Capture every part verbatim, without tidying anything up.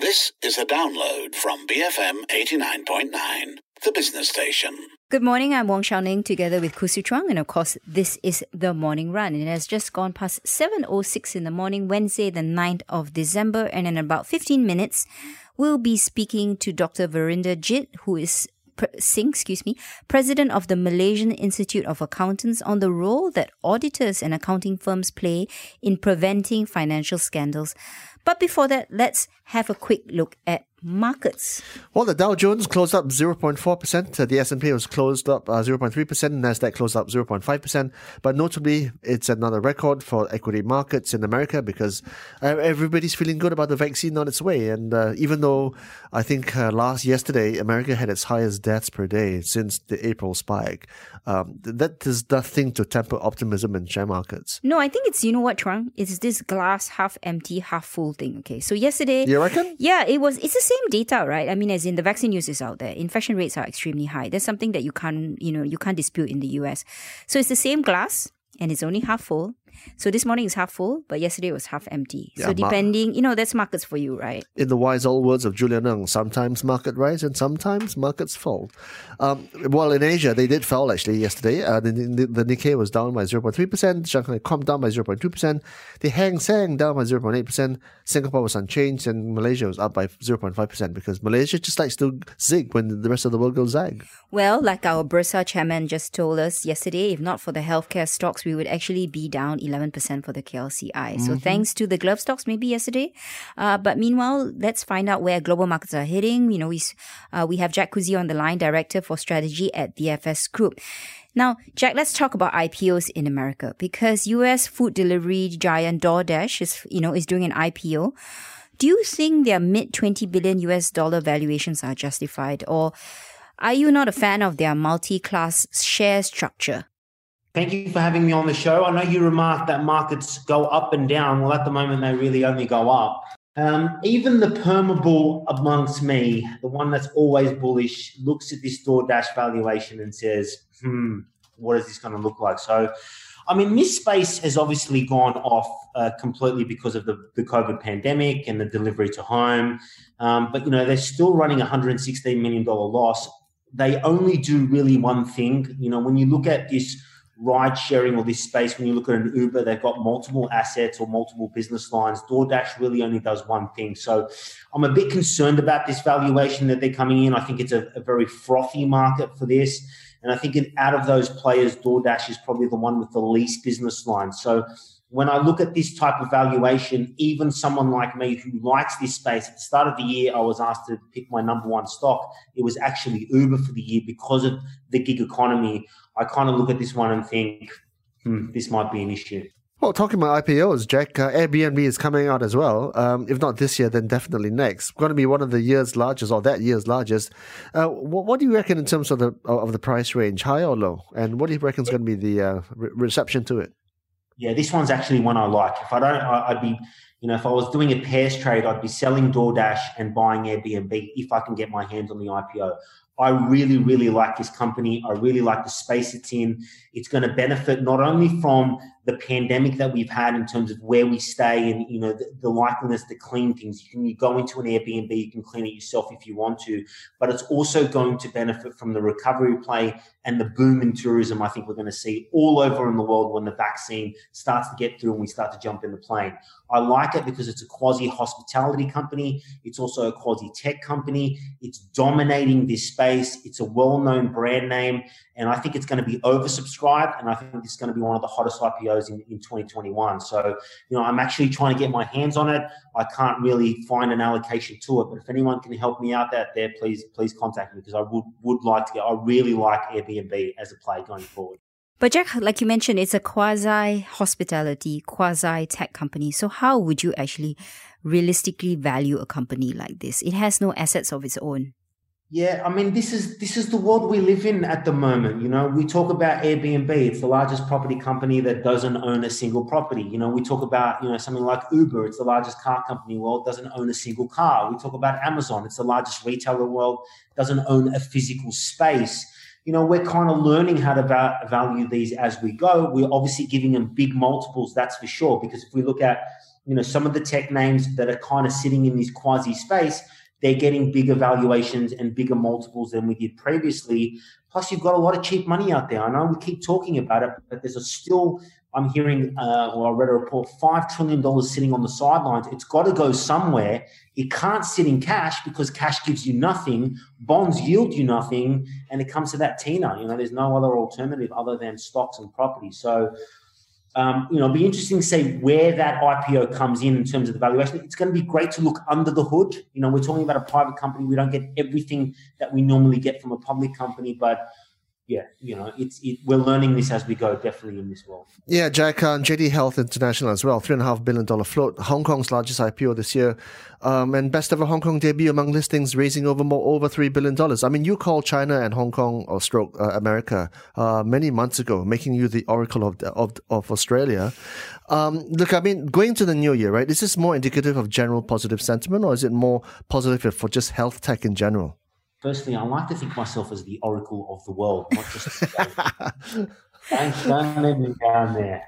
This is a download from B F M eighty-nine point nine, the business station. Good morning, I'm Wong Xiaoning together with Kusu Chuang, and of course, this is The Morning Run. It has just gone past seven oh six in the morning, Wednesday the ninth of December, and in about fifteen minutes, we'll be speaking to Doctor Verinder Jit, who is Singh, excuse me, President of the Malaysian Institute of Accountants, on the role that auditors and accounting firms play in preventing financial scandals. But before that, let's have a quick look at markets. Well, the Dow Jones closed up zero point four percent. Uh, the S and P was closed up uh, zero point three percent. Nasdaq closed up zero point five percent. But notably, it's another record for equity markets in America because uh, everybody's feeling good about the vaccine on its way. And uh, even though I think uh, last yesterday, America had its highest deaths per day since the April spike, um, that is nothing to temper optimism in share markets. No, I think it's, you know what, Trung? It's this glass half empty, half full thing. Okay, so yesterday... You reckon? Yeah, it was. It's the same data, right? I mean, as in the vaccine news is out there. Infection rates are extremely high. That's something that you can't, you know, you can't dispute in the U S. So it's the same glass and it's only half full. So this morning is half full, but yesterday was half empty. Yeah, so depending, you know, that's markets for you, right? In the wise old words of Julian Ng, sometimes market rise and sometimes markets fall. Um, well, in Asia, they did fall actually yesterday. Uh, the, the, the Nikkei was down by zero point three percent, Shanghai Comp down by zero point two percent, the Hang Seng down by zero point eight percent, Singapore was unchanged, and Malaysia was up by zero point five percent because Malaysia just likes to zig when the rest of the world goes zag. Well, like our Bursa chairman just told us yesterday, if not for the healthcare stocks, we would actually be down eleven percent for the K L C I. So mm-hmm. thanks to the glove stocks maybe yesterday. Uh, but meanwhile, let's find out where global markets are heading. You know, we uh, we have Jack Kuzi on the line, Director for Strategy at D F S Group. Now, Jack, let's talk about I P Os in America because U S food delivery giant DoorDash is, you know, is doing an I P O. Do you think their mid twenty billion U S dollar valuations are justified, or are you not a fan of their multi-class share structure? Thank you for having me on the show. I know you remarked that markets go up and down. Well, at the moment, they really only go up. Um, even the permeable amongst me, the one that's always bullish, looks at this DoorDash valuation and says, hmm, what is this going to look like? So, I mean, this space has obviously gone off uh, completely because of the, the COVID pandemic and the delivery to home. Um, but, you know, they're still running a one hundred sixteen million dollars loss. They only do really one thing. You know, when you look at this ride sharing or this space, when you look at an Uber, they've got multiple assets or multiple business lines. DoorDash really only does one thing. So I'm a bit concerned about this valuation that they're coming in. I think it's a, a very frothy market for this. And I think it, out of those players, DoorDash is probably the one with the least business lines. So when I look at this type of valuation, even someone like me who likes this space, at the start of the year, I was asked to pick my number one stock. It was actually Uber for the year because of the gig economy. I kind of look at this one and think, hmm, this might be an issue. Well, talking about I P Os, Jack, uh, Airbnb is coming out as well. Um, if not this year, then definitely next. Going to be one of the year's largest, or that year's largest. Uh, what, what do you reckon in terms of the of the price range, high or low? And what do you reckon is going to be the uh, re- reception to it? Yeah, this one's actually one I like. If I don't, I'd be, you know, if I was doing a pairs trade, I'd be selling DoorDash and buying Airbnb if I can get my hands on the I P O. I really, really like this company. I really like the space it's in. It's going to benefit not only from the pandemic that we've had in terms of where we stay and, you know, the, the likeliness to clean things. You can you go into an Airbnb, you can clean it yourself if you want to, but it's also going to benefit from the recovery play and the boom in tourism I think we're going to see all over in the world when the vaccine starts to get through and we start to jump in the plane. I like it because it's a quasi-hospitality company. It's also a quasi-tech company. It's dominating this space. It's a well-known brand name, and I think it's going to be oversubscribed, and I think it's going to be one of the hottest I P Os in, in twenty twenty-one. So, you know, I'm actually trying to get my hands on it. I can't really find an allocation to it, but if anyone can help me out out there, please, please contact me because I would, would like to get, I really like Airbnb as a play going forward. But Jack, like you mentioned, it's a quasi-hospitality, quasi-tech company. So how would you actually realistically value a company like this? It has no assets of its own. Yeah, I mean, this is this is the world we live in at the moment. You know, we talk about Airbnb. It's the largest property company that doesn't own a single property. You know, we talk about, you know, something like Uber. It's the largest car company in the world, doesn't own a single car. We talk about Amazon. It's the largest retailer in the world, doesn't own a physical space. You know, we're kind of learning how to va- value these as we go. We're obviously giving them big multiples, that's for sure, because if we look at you know, some of the tech names that are kind of sitting in this quasi space, they're getting bigger valuations and bigger multiples than we did previously. Plus, you've got a lot of cheap money out there. I know we keep talking about it, but there's a still, I'm hearing, uh, or I read a report, five trillion dollars sitting on the sidelines. It's got to go somewhere. It can't sit in cash because cash gives you nothing. Bonds yield you nothing. And it comes to that T I N A. You know, there's no other alternative other than stocks and property. So, Um, you know, it'll be interesting to see where that I P O comes in in terms of the valuation. It's going to be great to look under the hood. You know, we're talking about a private company. We don't get everything that we normally get from a public company, but yeah, you know, it's it, we're learning this as we go, definitely in this world. Yeah, Jack, uh, J D Health International as well, three point five billion dollars float, Hong Kong's largest I P O this year, um, and best ever Hong Kong debut among listings, raising over more over three billion dollars. I mean, you called China and Hong Kong, or stroke uh, America, uh, many months ago, making you the oracle of of, of Australia. Um, look, I mean, going to the new year, right, is this more indicative of general positive sentiment, or is it more positive for just health tech in general? Firstly, I like to think myself as the oracle of the world, not just don't, don't let me down there.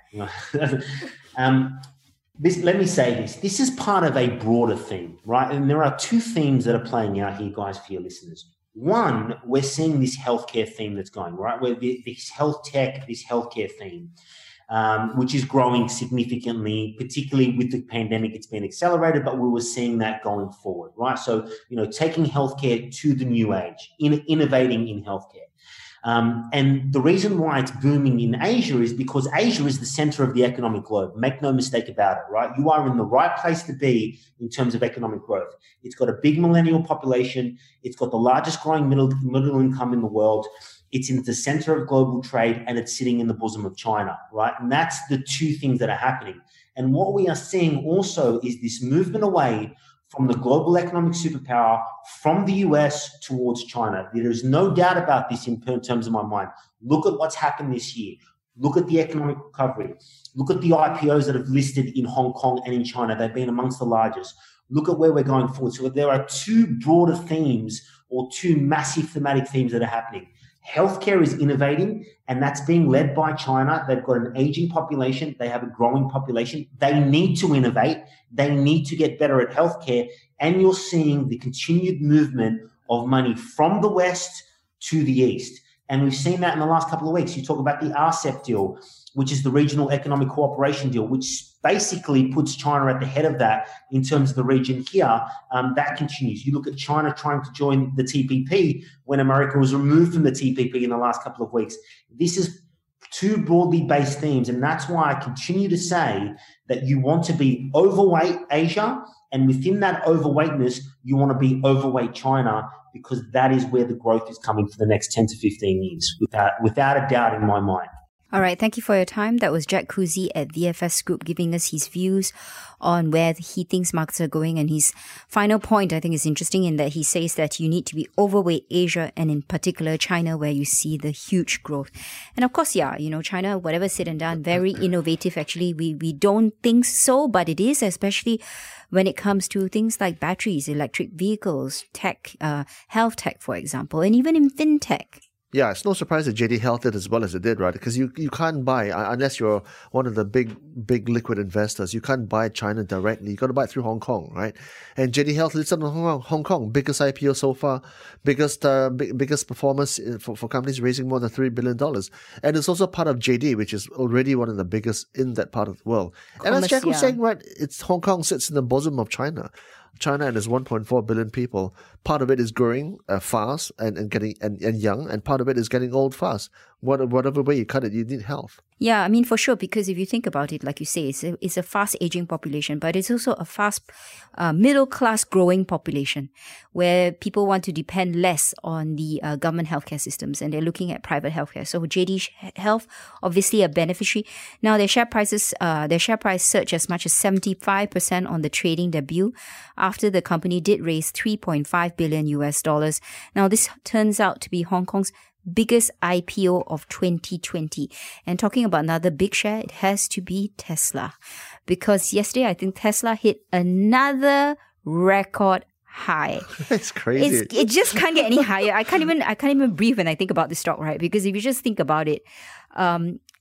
um, this, let me say this. This is part of a broader theme, right? And there are two themes that are playing out here, guys, for your listeners. One, we're seeing this healthcare theme that's going, right? Where this health tech, this healthcare theme, Um, which is growing significantly, particularly with the pandemic. It's been accelerated, but we were seeing that going forward, right? So, you know, taking healthcare to the new age, in, innovating in healthcare. Um, and the reason why it's booming in Asia is because Asia is the center of the economic globe. Make no mistake about it, right? You are in the right place to be in terms of economic growth. It's got a big millennial population. It's got the largest growing middle, middle income in the world. It's in the center of global trade, and it's sitting in the bosom of China, right? And that's the two things that are happening. And what we are seeing also is this movement away from the global economic superpower, from the U S towards China. There is no doubt about this in terms of my mind. Look at what's happened this year. Look at the economic recovery. Look at the I P Os that have listed in Hong Kong and in China. They've been amongst the largest. Look at where we're going forward. So there are two broader themes, or two massive thematic themes that are happening. Healthcare is innovating, and that's being led by China. They've got an aging population. They have a growing population. They need to innovate. They need to get better at healthcare. And you're seeing the continued movement of money from the West to the East. And we've seen that in the last couple of weeks. You talk about the R C E P deal, which is the Regional Economic Cooperation deal, which basically puts China at the head of that in terms of the region here. Um, that continues. You look at China trying to join the T P P when America was removed from the T P P in the last couple of weeks. This is two broadly based themes, and that's why I continue to say that you want to be overweight Asia, and within that overweightness, you want to be overweight China, because that is where the growth is coming for the next ten to fifteen years, without, without a doubt in my mind. All right, thank you for your time. That was Jack Kuzi at V F S Group giving us his views on where he thinks markets are going. And his final point, I think, is interesting in that he says that you need to be overweight Asia, and in particular China, where you see the huge growth. And of course, yeah, you know, China, whatever said and done, very innovative. Actually, we, we don't think so, but it is, especially when it comes to things like batteries, electric vehicles, tech, uh, health tech, for example, and even in fintech. Yeah, it's no surprise that J D Health did as well as it did, right? Because you, you can't buy, unless you're one of the big, big liquid investors, you can't buy China directly. You got to buy it through Hong Kong, right? And J D Health listed on Hong Kong, Hong Kong, biggest I P O so far, biggest uh, big, biggest performance for, for companies raising more than three billion dollars. And it's also part of J D, which is already one of the biggest in that part of the world. And as Jack was yeah. saying, right, it's Hong Kong sits in the bosom of China. China and its one point four billion people, part of it is growing uh, fast and, and getting and, and young, and part of it is getting old fast. What, whatever way you cut it, you need health. Yeah, I mean, for sure, because if you think about it, like you say, it's a, it's a fast aging population, but it's also a fast uh, middle class growing population where people want to depend less on the uh, government healthcare systems, and they're looking at private healthcare. So J D Health, obviously a beneficiary. Now their share prices, uh, their share price surged as much as seventy-five percent on the trading debut after the company did raise three point five billion U S dollars. Now this turns out to be Hong Kong's biggest I P O of twenty twenty. And talking about another big share, it has to be Tesla. Because yesterday, I think Tesla hit another record high. It's crazy. It's, it just can't get any higher. I can't even I can't even breathe when I think about this stock, right? Because if you just think about it, um,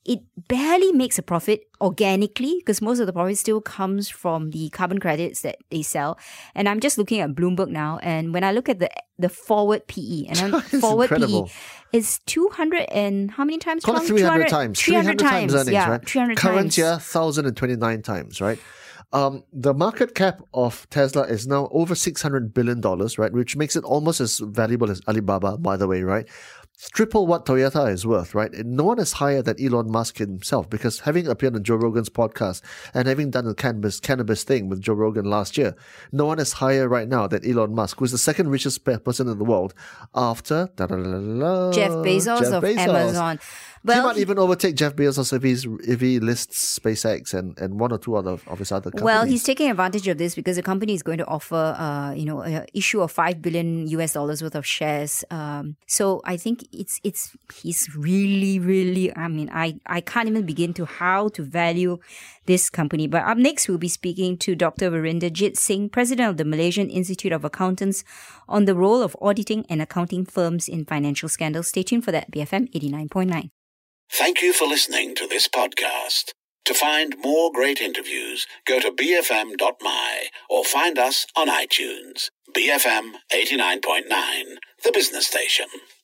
it barely makes a profit organically because most of the profit still comes from the carbon credits that they sell. And I'm just looking at Bloomberg now, and when I look at the the forward P E, and I'm forward incredible. P E is two hundred and how many times? Call it three hundred times. three hundred times, earnings, yeah, right? three hundred Current times. year, one thousand twenty-nine times, right? Um, the market cap of Tesla is now over six hundred billion dollars, right? Which makes it almost as valuable as Alibaba, by the way, right? Triple what Toyota is worth, right? And no one is higher than Elon Musk himself, because having appeared on Joe Rogan's podcast and having done the cannabis cannabis thing with Joe Rogan last year, no one is higher right now than Elon Musk, who's the second richest pe- person in the world after Jeff Bezos Jeff of Bezos. Amazon. He Well, might even overtake Jeff Bezos if he's if he lists SpaceX and, and one or two other of his other companies. Well, he's taking advantage of this because the company is going to offer, uh, you know, an issue of five billion U S dollars worth of shares. Um, so I think it's it's he's really, really. I mean, I I can't even begin to how to value this company. But up next, we'll be speaking to Doctor Virendrajit Singh, President of the Malaysian Institute of Accountants, on the role of auditing and accounting firms in financial scandals. Stay tuned for that. B F M eighty-nine point nine. Thank you for listening to this podcast. To find more great interviews, go to b f m dot m y or find us on iTunes. B F M eighty-nine point nine, the business station.